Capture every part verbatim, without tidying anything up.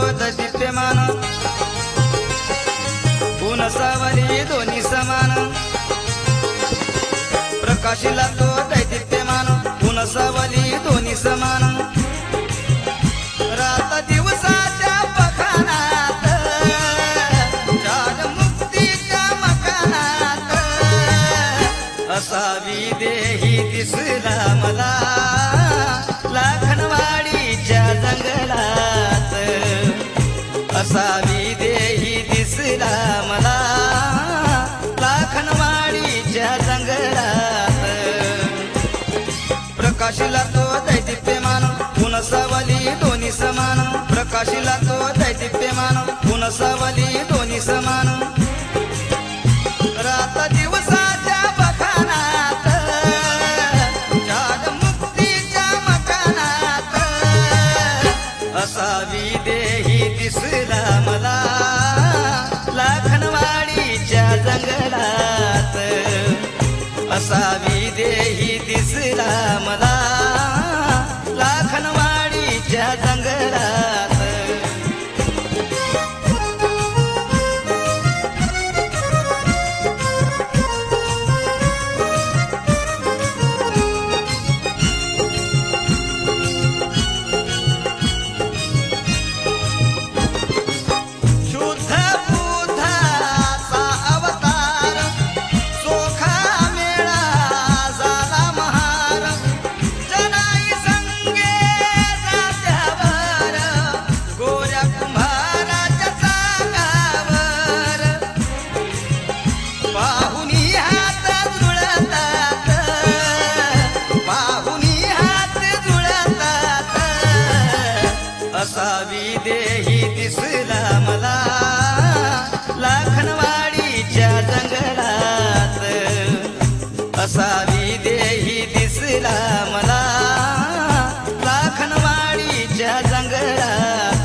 दैदिप्यमान ऊन सावली दोन्ही समान प्रकाशिला तो दैदिप्यमान ऊन सावली दोन्ही समान रात दिवसाच्या बखानात मुक्तीच्या मकानात असावी देही दिसला मला लाखनवाडीच्या जंगलात असावी देही दिसला मला लाखनवाडीच्या जंगलात प्रकाशिला तो दैदिप्यमान ऊन सावली दोन्ही समान प्रकाशिला तो दैदिप्यमान ऊन सावली दोन्ही समान रात दिवसाच्या बखानात मुक्तीच्या मकानात असावी देही दिसला मला लाखनवाडीच्या जंगलात असावी देही दिसला मला लाखनवाडीच्या जंगलात असावी देही दिसला मला लाखनवाडीच्या जंगलात असावी देही दिसला मला लाखनवाडीच्या जंगलात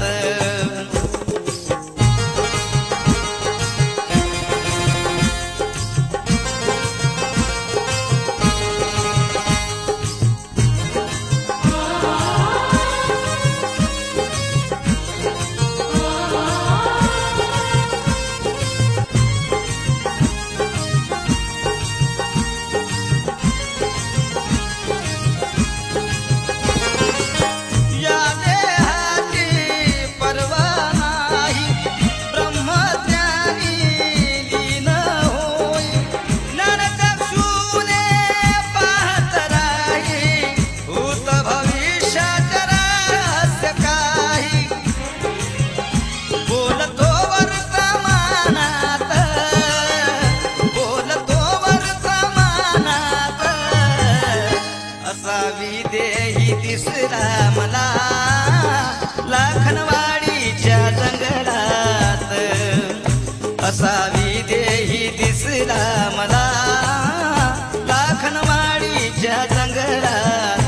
असावी देही दिसला मला लाखनवाडीच्या जंगलात असावी देही दिसला मला लाखनवाडीच्या जंगलात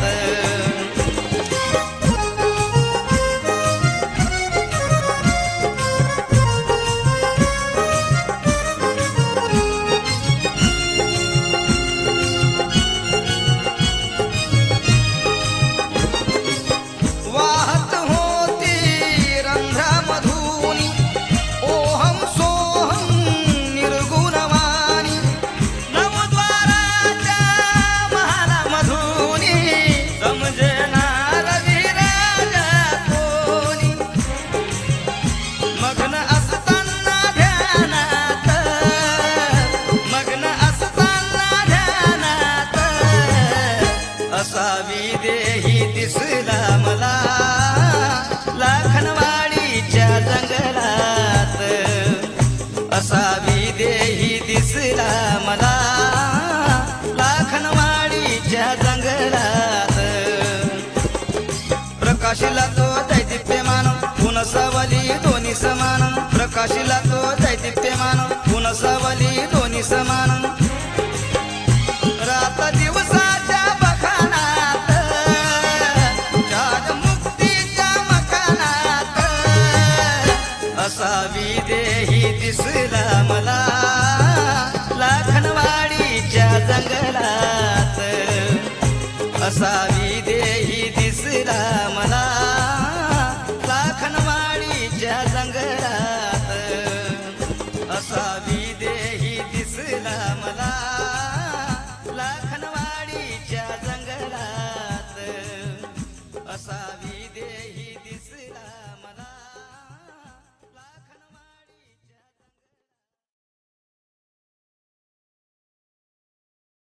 असावी देही दिसला मला लाखनवाडीच्या जंगलात असावी देही दिसला मला लाखनवाडीच्या जंगलात प्रकाशिला तो दैदिप्यमान ऊन सावली दोन्ही समान प्रकाशिला तो दैदिप्यमान ऊन सावली दोन्ही समान रात दिवसाच्या बखानात मुक्तीच्या मकानात असावी देही दिसला मला लाखनवाडीच्या जंगलात असावी देही दिसला मला लाखनवाडीच्या असा विदेही दिसला मला